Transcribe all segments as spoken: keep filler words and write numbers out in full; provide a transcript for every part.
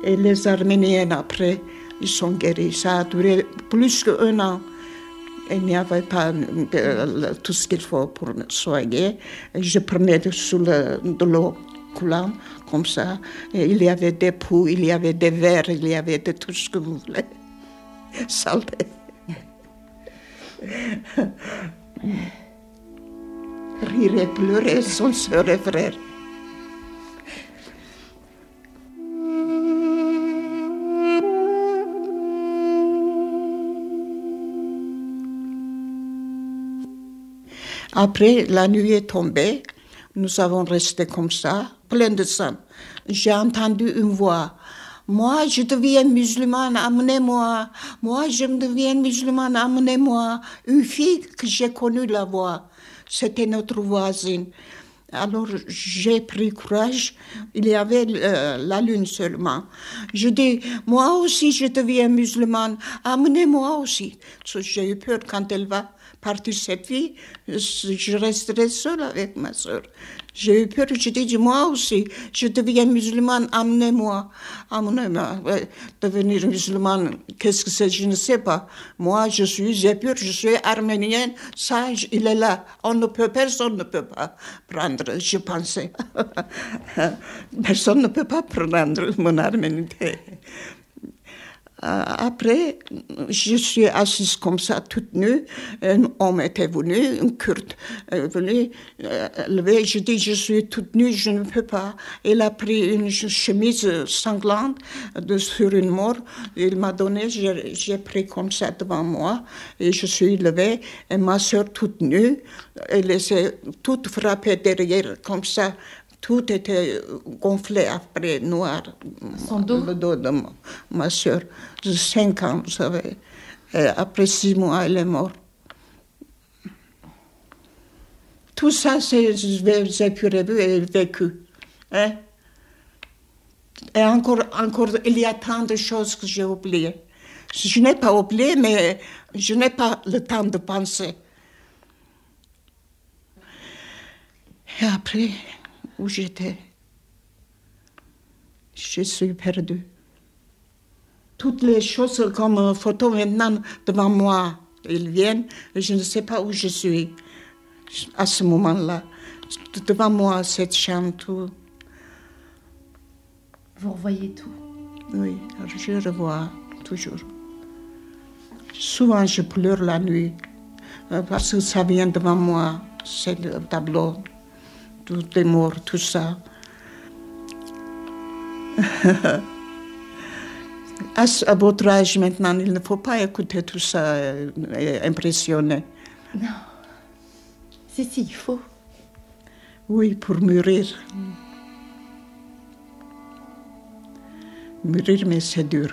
Et les Arméniens, après, ils sont guéris. Ça a duré plus qu'un an. Il n'y avait pas euh, tout ce qu'il faut pour soigner. Je prenais de, sous le, de l'eau coulante, comme ça. Et il y avait des poux, il y avait des verres, il y avait de tout ce que vous voulez. Salé. Rire et pleurer, son sœur et frère. Après, la nuit est tombée, nous avons resté comme ça, plein de sang. J'ai entendu une voix. Moi, je deviens musulmane, amenez-moi. Moi, je deviens musulmane, amenez-moi. Une fille que j'ai connue la voix, c'était notre voisine. Alors, j'ai pris courage. Il y avait euh, la lune seulement. Je dis, moi aussi, je deviens musulmane, amenez-moi aussi. J'ai eu peur quand elle va partir, cette fille, je resterai seule avec ma soeur. J'ai eu peur, je dis, moi aussi, je deviens musulmane, amenez-moi. Amenez-moi. Devenir musulmane, qu'est-ce que c'est, je ne sais pas. Moi, je suis, j'ai peur, je suis arménienne, ça, il est là. On ne peut, personne ne peut pas prendre, je pensais. Personne ne peut pas prendre mon arménité. Après, je suis assise comme ça, toute nue. Un homme était venu, un Kurde est venu euh, lever. Je dis, je suis toute nue, je ne peux pas. Il a pris une chemise sanglante de, sur une mort. Il m'a donné, j'ai, j'ai pris comme ça devant moi. Et je suis levée. Et ma soeur toute nue, elle était toute frappée derrière, comme ça. Tout était gonflé après, noir. Son dos? Le dos de ma, ma soeur, de cinq ans, vous savez. Et après six mois, elle est morte. Tout ça, c'est, j'ai pu rêver et vécu. Hein? Et encore, encore, il y a tant de choses que j'ai oubliées. Je n'ai pas oublié, mais je n'ai pas le temps de penser. Et après, où j'étais, je suis perdue. Toutes les choses comme photo maintenant devant moi, ils viennent, et je ne sais pas où je suis à ce moment-là. Devant moi, cette chambre, tout. Vous revoyez tout? Oui, je revois toujours. Souvent, je pleure la nuit, parce que ça vient devant moi, c'est le tableau. Tous les morts, tout ça. à, à votre âge maintenant, il ne faut pas écouter tout ça, euh, impressionné. Non. Si, si, il faut. Oui, pour mûrir. Mm. Mûrir, mais c'est dur.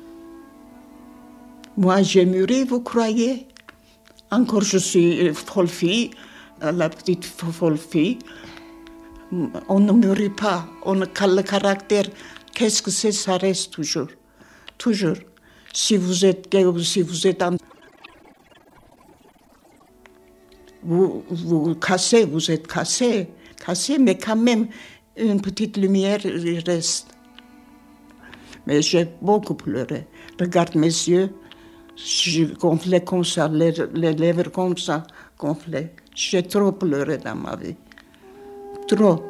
Moi, j'ai mûri, vous croyez? Encore, je suis folle fille, la petite folle fille. On ne mûrit pas, on a le caractère. Qu'est-ce que c'est, ça reste toujours. Toujours. Si vous êtes gay ou si vous êtes en... Vous, vous cassez, vous êtes cassé, cassé, mais quand même, une petite lumière, il reste. Mais j'ai beaucoup pleuré. Regarde mes yeux, je gonflais comme ça, les, les lèvres comme ça, gonflées. J'ai trop pleuré dans ma vie. Trop.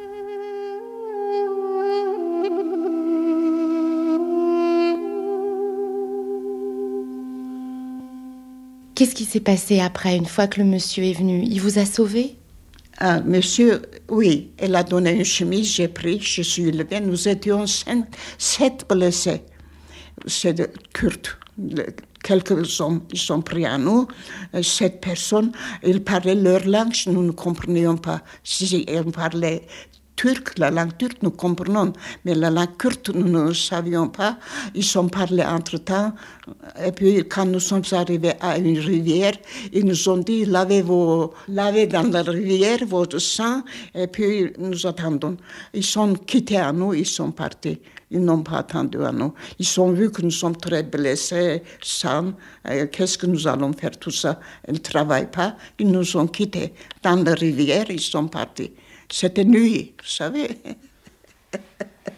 Qu'est-ce qui s'est passé après, une fois que le monsieur est venu? Il vous a sauvé? Ah, monsieur, oui, elle a donné une chemise, j'ai pris, je suis levée. Nous étions sept, sept blessés. C'est de Kurdes. Quelques hommes, ils sont pris à nous, sept personnes. Ils parlaient leur langue, nous ne comprenions pas. Si ils parlaient turc, la langue turque, nous comprenons. Mais la langue kurde, nous ne savions pas. Ils sont parlé entre-temps. Et puis, quand nous sommes arrivés à une rivière, ils nous ont dit, lavez, vos, lavez dans la rivière votre sang. Et puis, nous attendons. Ils sont quittés à nous, ils sont partis. Ils n'ont pas attendu à nous. Ils ont vu que nous sommes très blessés, sang. Qu'est-ce que nous allons faire, tout ça? Ils ne travaillent pas. Ils nous ont quittés dans la rivière, ils sont partis. C'était nuit, vous savez.